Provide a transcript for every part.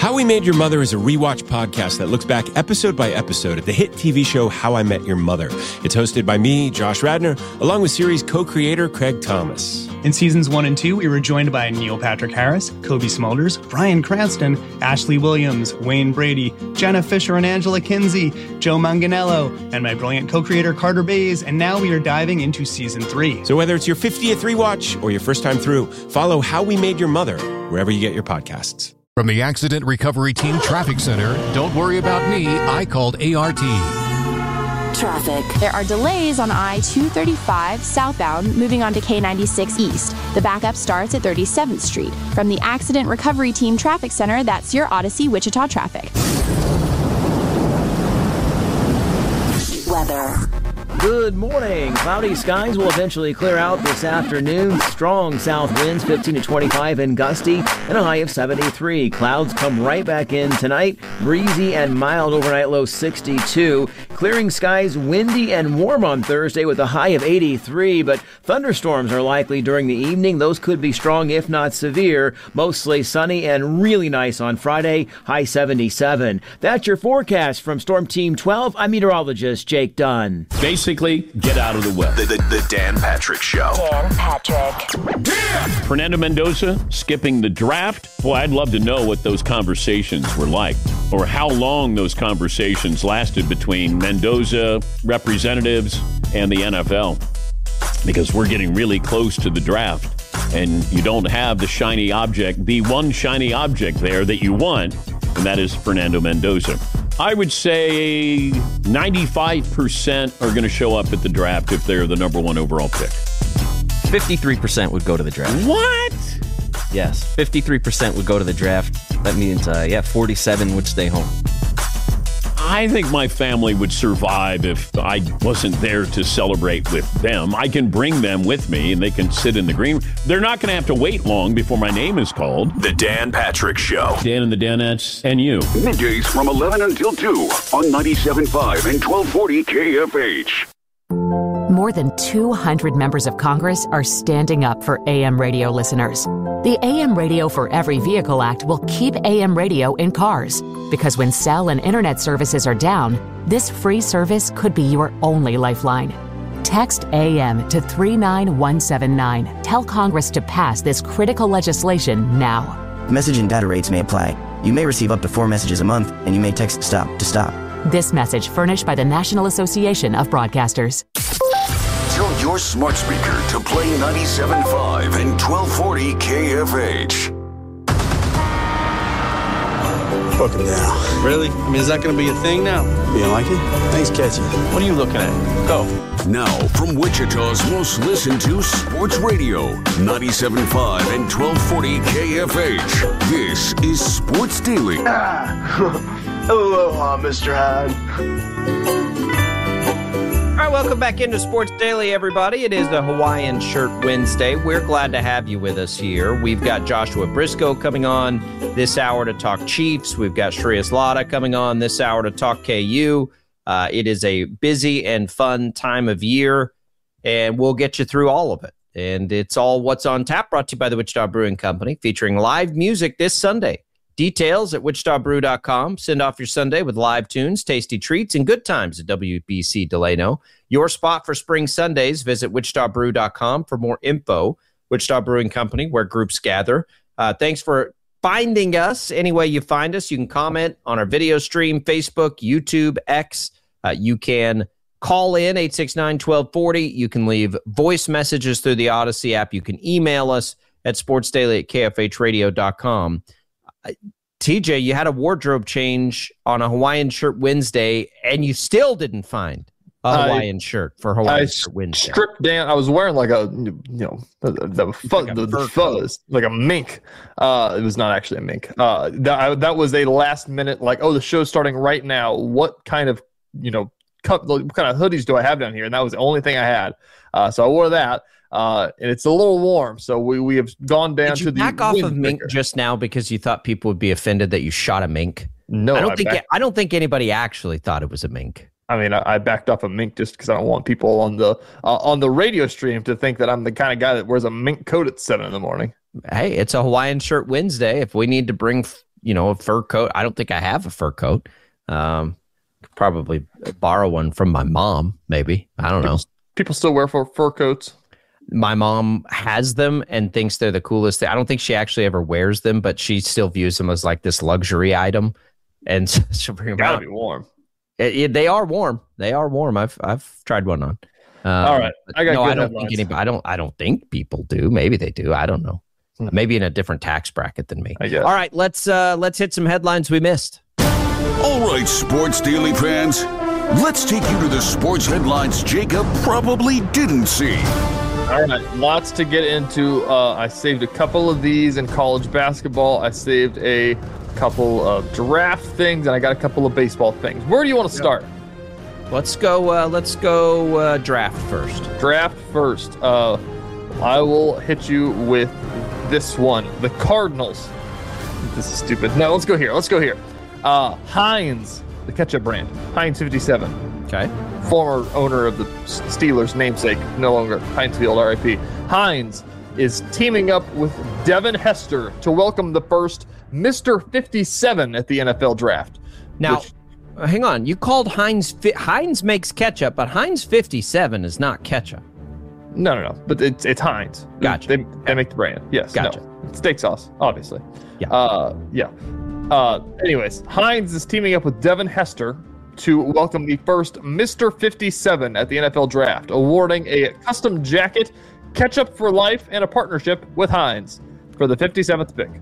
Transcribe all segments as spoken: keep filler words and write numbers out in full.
How We Made Your Mother is a rewatch podcast that looks back episode by episode at the hit T V show How I Met Your Mother. It's hosted by me, Josh Radnor, along with series co-creator Craig Thomas. In seasons one and two, we were joined by Neil Patrick Harris, Kobe Smulders, Bryan Cranston, Ashley Williams, Wayne Brady, Jenna Fisher and Angela Kinsey, Joe Manganiello, and my brilliant co-creator Carter Bays, and now we are diving into season three. So whether it's your fiftieth rewatch or your first time through, follow How We Made Your Mother wherever you get your podcasts. From the Accident Recovery Team Traffic Center, don't worry about me, I called A R T. Traffic. There are delays on I two thirty-five southbound moving on to K ninety-six east. The backup starts at thirty-seventh Street. From the Accident Recovery Team Traffic Center, that's your Odyssey Wichita traffic. Weather. Good morning. Cloudy skies will eventually clear out this afternoon. Strong south winds, fifteen to twenty-five, and gusty, and a high of seventy-three. Clouds come right back in tonight. Breezy and mild overnight, low sixty-two. Clearing skies, windy and warm on Thursday with a high of eighty-three, but thunderstorms are likely during the evening. Those could be strong, if not severe. Mostly sunny and really nice on Friday, high seventy-seven. That's your forecast from Storm Team twelve. I'm meteorologist Jake Dunn. Basically, get out of the way. The, the, the Dan Patrick Show. Dan Patrick. Yeah! Fernando Mendoza skipping the draft. Boy, I'd love to know what those conversations were like, or how long those conversations lasted between Mendoza, representatives, and the N F L. Because we're getting really close to the draft, and you don't have the shiny object, the one shiny object there that you want, and that is Fernando Mendoza. I would say ninety-five percent are going to show up at the draft if they're the number one overall pick. fifty-three percent would go to the draft. What? Yes, fifty-three percent would go to the draft. That means, uh, yeah, forty-seven would stay home. I think my family would survive if I wasn't there to celebrate with them. I can bring them with me, and they can sit in the green. They're not going to have to wait long before my name is called. The Dan Patrick Show. Dan and the Danettes, and you. Middays from eleven until two on ninety-seven point five and twelve forty K F H. More than two hundred members of Congress are standing up for A M radio listeners. The A M Radio for Every Vehicle Act will keep A M radio in cars, because when cell and internet services are down, this free service could be your only lifeline. Text A M to three nine one seven nine. Tell Congress to pass this critical legislation now. Message and data rates may apply. You may receive up to four messages a month, and you may text STOP to stop. This message furnished by the National Association of Broadcasters. Tell your smart speaker to play ninety-seven point five and twelve forty K F H. Fuck him now. Really? I mean, is that going to be a thing now? You don't like it? Thanks, catchy. What are you looking at? Go. Now, from Wichita's most listened to sports radio, ninety-seven point five and twelve forty K F H. This is Sports Daily. Ah, aloha, Mister Hyde. All right, welcome back into Sports Daily, everybody. It is the Hawaiian Shirt Wednesday. We're glad to have you with us here. We've got Joshua Briscoe coming on this hour to talk Chiefs. We've got Shreyas Laddha coming on this hour to talk K U. Uh, it is a busy and fun time of year, and we'll get you through all of it. And it's all what's on tap, brought to you by the Wichita Brewing Company, featuring live music this Sunday. Details at wichita brew dot com. Send off your Sunday with live tunes, tasty treats, and good times at W B C Delano. Your spot for spring Sundays. Visit wichita brew dot com for more info. Wichita Brewing Company, where groups gather. Uh, thanks for finding us. Any way you find us, you can comment on our video stream, Facebook, YouTube, X. Uh, you can call in eight six nine, one two four zero. You can leave voice messages through the Odyssey app. You can email us at sportsdaily at k f h radio dot com. T J, you had a wardrobe change on a Hawaiian Shirt Wednesday, and you still didn't find a Hawaiian I, shirt for Hawaiian I Shirt Wednesday. Stripped down. I was wearing like a, you know, the, the, fuzz, like the, the fuzz, like a mink. Uh, it was not actually a mink. Uh, that, I, that was a last minute, like, oh, the show's starting right now. What kind of, you know, cup, what kind of hoodies do I have down here? And that was the only thing I had. Uh, so I wore that. Uh, and it's a little warm, so we, we have gone down Did you to the back off of mink just now because you thought people would be offended that you shot a mink? No, I don't I think back- I don't think anybody actually thought it was a mink. I mean, I, I backed off a mink just because I don't want people on the uh, on the radio stream to think that I'm the kind of guy that wears a mink coat at seven in the morning. Hey, it's a Hawaiian Shirt Wednesday. If we need to bring you know, a fur coat. I don't think I have a fur coat. Um, could probably borrow one from my mom, maybe. I don't know. People still wear fur, fur coats. My mom has them and thinks they're the coolest thing. I don't think she actually ever wears them, but she still views them as like this luxury item. And so she'll bring them Gotta out. be warm. It, it, they are warm. They are warm. I've I've tried one on. Um, All right, I got. No, good I don't headlines. think anybody. I don't. I don't think people do. Maybe they do. I don't know. Hmm. Maybe in a different tax bracket than me. I guess. All right, let's uh, let's hit some headlines we missed. All right, Sports Daily fans, let's take you to the sports headlines Jacob probably didn't see. All right, lots to get into. Uh, I saved a couple of these in college basketball. I saved a couple of draft things, and I got a couple of baseball things. Where do you want to start? Let's go. Uh, let's go uh, draft first. Draft first. Uh, I will hit you with this one. The Cardinals. This is stupid. No, let's go here. Let's go here. Uh, Heinz, the ketchup brand. Heinz fifty-seven. Okay. Former owner of the Steelers' namesake, no longer Heinz Field, R I P. Heinz is teaming up with Devin Hester to welcome the first Mister fifty-seven at the N F L draft. Now, which, hang on. You called Heinz. Fi- Heinz makes ketchup, but Heinz fifty-seven is not ketchup. No, no, no. But it's it's Heinz. Gotcha. They, they make the brand. Yes. Gotcha. No. It's steak sauce, obviously. Yeah. Uh, yeah. Uh, anyways, Heinz is teaming up with Devin Hester to welcome the first Mister fifty-seven at the N F L draft, awarding a custom jacket, ketchup for life, and a partnership with Heinz for the fifty-seventh pick.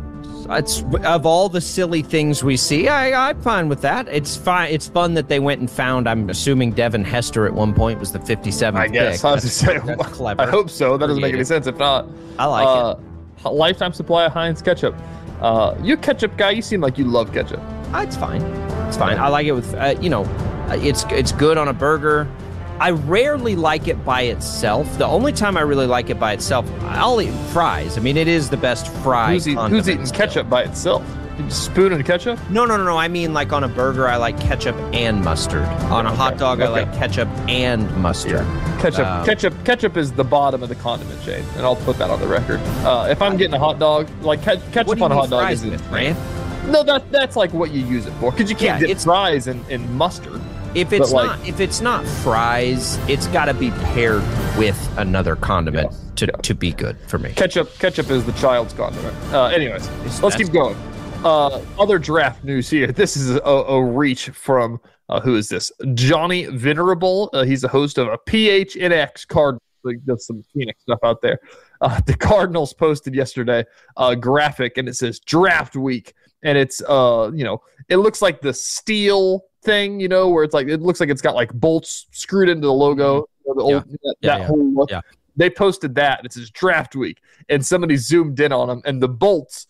It's of all the silly things we see, I, I'm fine with that. It's fine. It's fun that they went and found. I'm assuming Devin Hester at one point was the fifty-seventh. I guess. Pick. I was That's, just saying. that's clever. I hope so. That doesn't make any sense. If not, I like uh, it. A lifetime supply of Heinz ketchup. Uh, you a ketchup guy? You seem like you love ketchup. Uh, it's fine. It's fine. I like it with. Uh, you know, it's it's good on a burger. I rarely like it by itself. The only time I really like it by itself, I'll eat fries. I mean, it is the best fry. Who's, eat, who's eating still. ketchup by itself? Spoon and ketchup? No, no, no, no. I mean, like on a burger, I like ketchup and mustard. On a okay. hot dog, okay. I like ketchup and mustard. Yeah. Ketchup, um, ketchup, ketchup is the bottom of the condiment chain, and I'll put that on the record. Uh, if I'm getting a hot dog, like ke- ketchup on a hot dog is with, man. No, that that's like what you use it for, because you can't Yeah, dip it's- fries in, in mustard. If it's But, not, like- if it's not fries, it's got to be paired with another condiment Yeah, to, yeah. to be good for me. Ketchup, ketchup is the child's condiment. Uh, anyways, It's- let's that's- keep going. Uh, other draft news here. This is a, a reach from uh, who is this? Johnny Venerable. Uh, he's the host of a P H N X Cardinals. Like, there's some Phoenix stuff out there. Uh, the Cardinals posted yesterday a graphic, and it says Draft Week, and it's uh, you know, it looks like the steel thing, you know, where it's like it looks like it's got like bolts screwed into the logo. You know, the old, Yeah. that, Yeah, that yeah. whole look. Yeah. They posted that, and it says Draft Week, and somebody zoomed in on them, and the bolts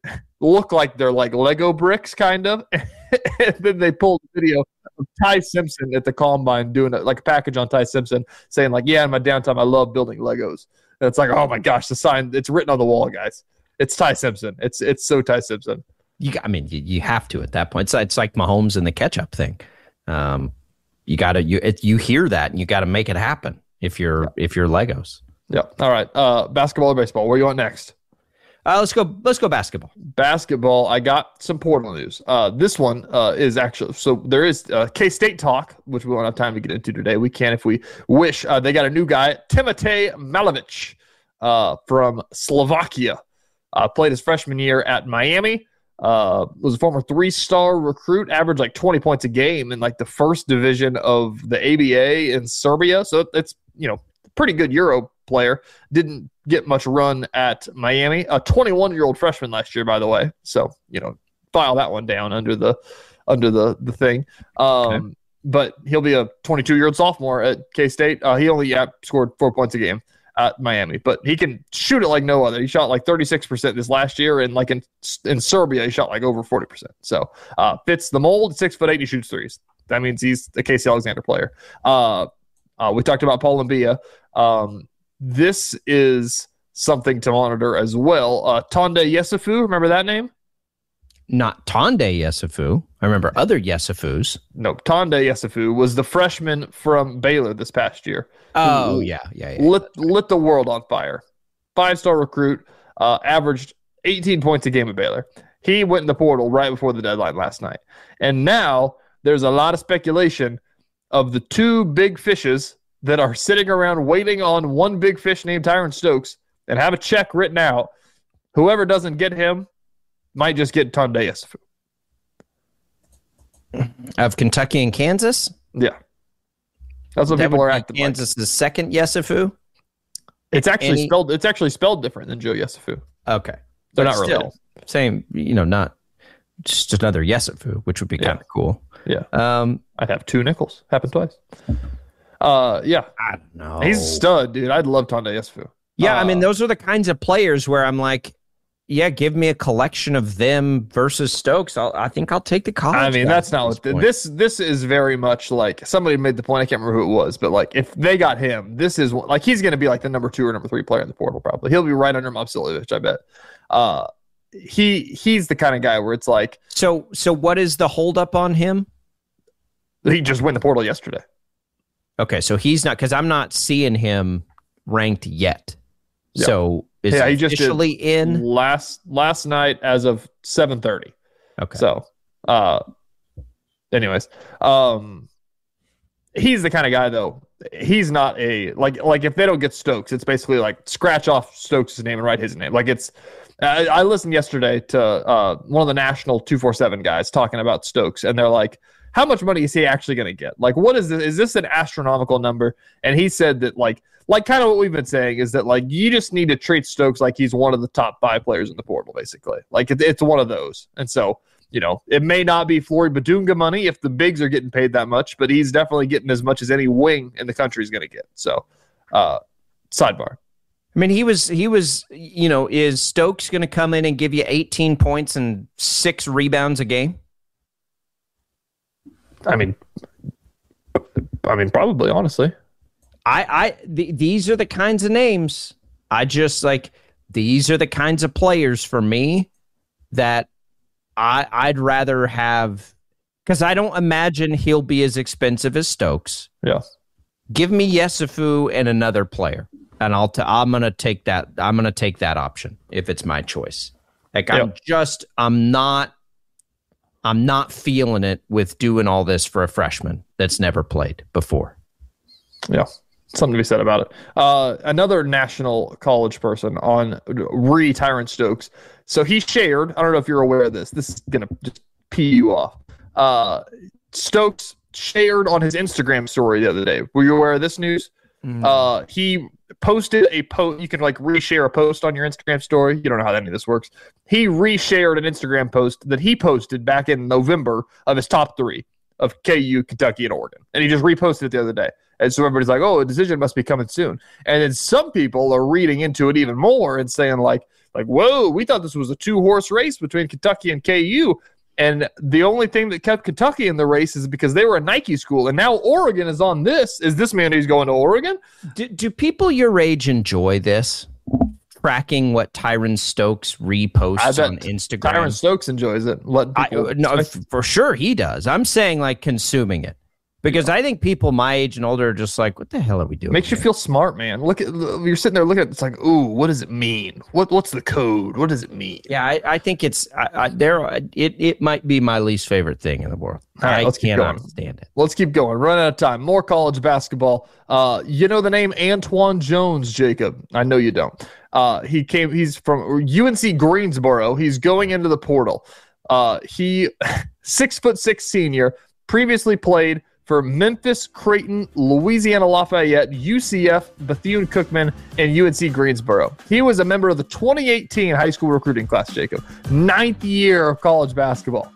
look like they're like Lego bricks, kind of. And then they pulled a video of Ty Simpson at the Combine doing it, like a package on Ty Simpson, saying like, "Yeah, in my downtime, I love building Legos." And it's like, oh my gosh, the sign, it's written on the wall, guys. It's Ty Simpson. It's it's so Ty Simpson. You, I mean, you, you have to at that point. It's, it's like Mahomes and the ketchup thing. Um, you got to you it, you hear that, and you got to make it happen if you're Yeah. if you're Legos. Yeah. All right. Uh, basketball or baseball? Where you want next? Uh, let's go. Let's go basketball. Basketball. I got some Portland news. Uh, this one uh, is actually so there is uh, K-State talk, which we won't have time to get into today. We can if we wish. Uh, they got a new guy, Timotej Malovic, uh, from Slovakia. Uh, played his freshman year at Miami. Uh, was a former three-star recruit. Averaged like twenty points a game in like the first division of the A B A in Serbia. So it's you know pretty good Euro player. Didn't get much run at Miami. A twenty-one-year-old freshman last year, by the way. So, you know, file that one down under the under the, the thing. Um, okay. But he'll be a twenty-two-year-old sophomore at K-State. Uh, he only yeah, scored four points a game at Miami. But he can shoot it like no other. He shot like thirty-six percent this last year. And like in in Serbia, he shot like over forty percent. So uh, fits the mold. Six foot eight, he shoots threes. That means he's a Casey Alexander player. Uh, uh, we talked about Paul Mbia. Um, This is something to monitor as well. Uh, Tonde Yesufu, remember that name? Not Tonde Yesufu. I remember other Yesufus. No, Tonde Yesufu was the freshman from Baylor this past year. Oh, yeah, yeah, yeah. Lit, lit the world on fire. Five-star recruit, uh, averaged eighteen points a game at Baylor. He went in the portal right before the deadline last night. And now there's a lot of speculation of the two big fishes that are sitting around waiting on one big fish named Tyron Stokes and have a check written out. Whoever doesn't get him might just get Tunde Yesufu. Of Kentucky and Kansas? Yeah. That's what that people are acting like. Kansas the second Yesufu? It's actually Any... spelled it's actually spelled different than Joe Yesufu. Okay. They're but not still, related. Same, you know, not just another Yesufu, which would be kind of yeah. cool. Yeah. Um, I'd have two nickels. Happened twice. Uh, yeah. I don't know. He's a stud, dude. I'd love Tunde Yesufu. Yeah, uh, I mean, those are the kinds of players where I'm like, yeah, give me a collection of them versus Stokes. I'll, I think I'll take the college. I mean, that's not what this, the, this this is very much like somebody made the point. I can't remember who it was, but like if they got him, this is like he's going to be like the number two or number three player in the portal. Probably he'll be right under Momcilovic, I bet. Uh, he he's the kind of guy where it's like so. So what is the holdup on him? He just went the portal yesterday. Okay, so he's not because I'm not seeing him ranked yet. Yeah. So is yeah, he, he just officially in last last night as of seven thirty. Okay. So, uh, anyways, um, he's the kind of guy though. He's not a like like if they don't get Stokes, it's basically like scratch off Stokes' name and write his name. Like it's. I, I listened yesterday to uh, one of the national two forty-seven guys talking about Stokes, and they're like, how much money is he actually going to get? Like, what is this? Is this an astronomical number? And he said that, like, like kind of what we've been saying is that, like, you just need to treat Stokes like he's one of the top five players in the portal, basically. Like, it, it's one of those. And so, you know, it may not be Flory Badunga money if the bigs are getting paid that much, but he's definitely getting as much as any wing in the country is going to get. So, uh, sidebar. I mean, he was, he was, you know, is Stokes going to come in and give you eighteen points and six rebounds a game? I mean, I mean, probably, honestly. I, I, th- these are the kinds of names. I just like, these are the kinds of players for me that I, I'd rather have, because I don't imagine he'll be as expensive as Stokes. Yeah. Give me Yesufu and another player, and I'll, t- I'm going to take that. I'm going to take that option if it's my choice. Like, I'm yep. just, I'm not, I'm not feeling it with doing all this for a freshman that's never played before. Yeah, something to be said about it. Uh, another national college person on re Tyron Stokes. So he shared, I don't know if you're aware of this. This is going to just pee you off. Uh, Stokes shared on his Instagram story the other day. Were you aware of this news? Mm. Uh, he posted a post. You can like reshare a post on your Instagram story. You don't know how any of this works. He reshared an Instagram post that he posted back in November of his top three of K U, Kentucky, and Oregon. And he just reposted it the other day. And so everybody's like, oh, a decision must be coming soon. And then some people are reading into it even more and saying like, like, whoa, we thought this was a two-horse race between Kentucky and K U. And the only thing that kept Kentucky in the race is because they were a Nike school. And now Oregon is on this. Is this man who's going to Oregon? Do, do people your age enjoy this? Tracking what Tyron Stokes reposts on Instagram? Tyron Stokes enjoys it. Let I, no, f- for sure he does. I'm saying like consuming it. Because I think people my age and older are just like, what the hell are we doing? Makes here? you feel smart, man. Look at you're sitting there looking at it, it's like, ooh, what does it mean? What what's the code? What does it mean? Yeah, I, I think it's I, I, there. It it might be my least favorite thing in the world. All right, I let's cannot keep going. stand it. Let's keep going. Run out of time. More college basketball. Uh, you know the name Antoine Jones, Jacob? I know you don't. Uh, he came. He's from U N C Greensboro. He's going into the portal. Uh, he six foot six senior. Previously played for Memphis, Creighton, Louisiana Lafayette, U C F, Bethune-Cookman, and U N C Greensboro. He was a member of the twenty eighteen high school recruiting class, Jacob. Ninth year of college basketball.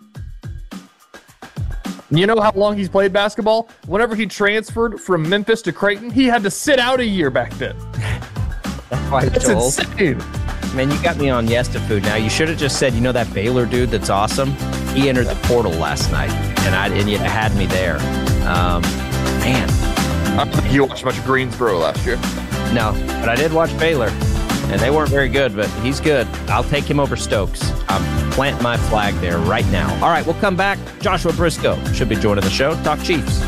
You know how long he's played basketball? Whenever he transferred from Memphis to Creighton, he had to sit out a year back then. That's why That's Joel. insane. Man, you got me on Yesufu now. You should have just said, you know that Baylor dude that's awesome? He entered the portal last night, and I and you had me there. Um, man. You watched much of Greensboro last year. No, but I did watch Baylor, and they weren't very good, but he's good. I'll take him over Stokes. I'm planting my flag there right now. All right, we'll come back. Joshua Briscoe should be joining the show. Talk Chiefs.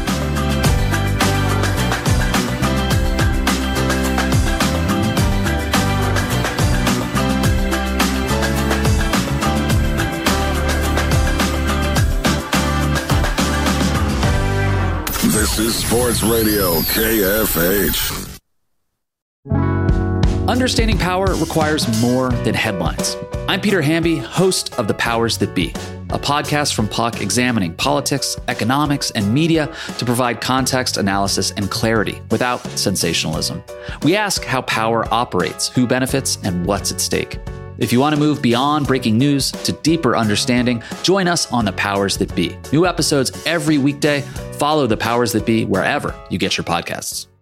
is Sports Radio K F H. Understanding power requires more than headlines. I'm Peter Hamby, host of The Powers That Be, a podcast from Puck examining politics, economics, and media to provide context, analysis, and clarity without sensationalism. We ask how power operates, who benefits, and what's at stake. If you want to move beyond breaking news to deeper understanding, join us on The Powers That Be. New episodes every weekday. Follow The Powers That Be wherever you get your podcasts.